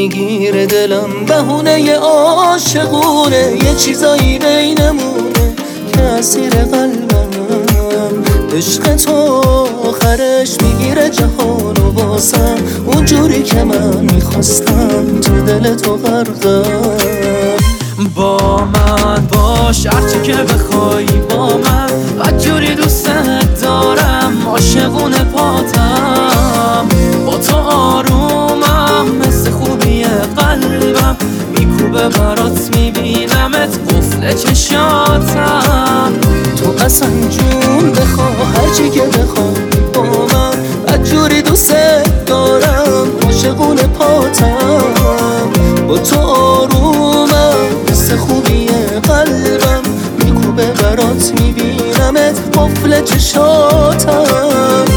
میگیره دلم، بهونه عاشقونه، یه چیزایی بینمونه که اسیر قلبم. عشق تو آخرش میگیره جهان و واسم، اونجوری که من میخواستم تو دل تو غرقم. با من باش هرچی که بخوای، با من بدجوری دوستت دارم، عاشقونه پاتم، با تو آرومم، مثل خوبی قلبم میکوبه برات، میبینمت قفل چشاتم. تو اصلا جون بخوا هرچی که بخوای، با من بدجوری دوستت دارم، عاشقونه پاتم، با تو آرومم، مثل خوبی قلبم میکوبه برات، میبینمت قفل چشاتم.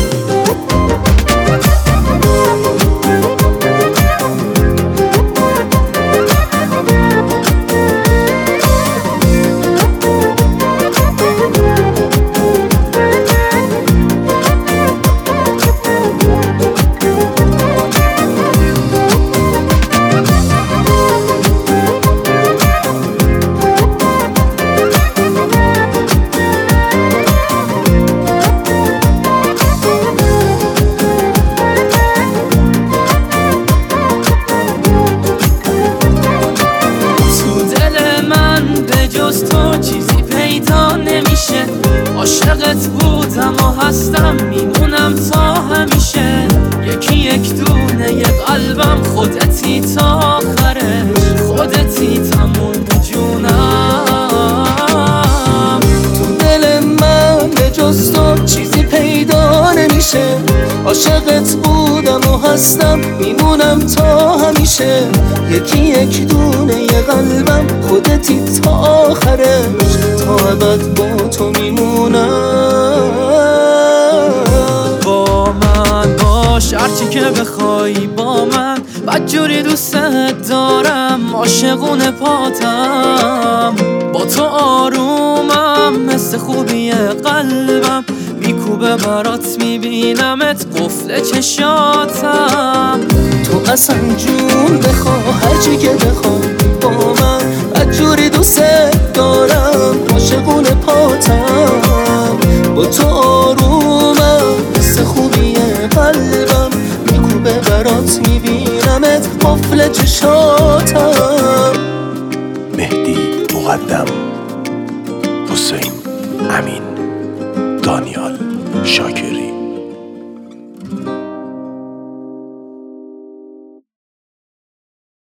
تو چیزی پیدا نمیشه، عاشقت بودم و هستم، میمونم تا همیشه، یکی یک دونه یه قلبم، خودتی تا آخرش، خودتی تموم جونم. تو دل من به جز تو چیزی پیدا نمیشه، عاشقت بودم و هستم، میمونم تا همیشه، یکی یک دونه یه قلبم، خودتی تا آخرش، تا ابد با تو میمونم. با من باش هرچی که بخوای، با من بدجوری دوستت دارم، عاشقونه پاتم، با تو آرومم، مثل خوبی قلبم میکوبه برات، میبینمت قفل چشاتم. تو اصلا جون بخوا هرچی که بخوای، با من بدجوری دوستت دارم، عاشقونه پاتم، با تو آرومم، مثل خوبی قلبم میکوبه برات، میبینمت قفل چشاتم. مهدی مقدم، حسین امین، دانیال شاکر.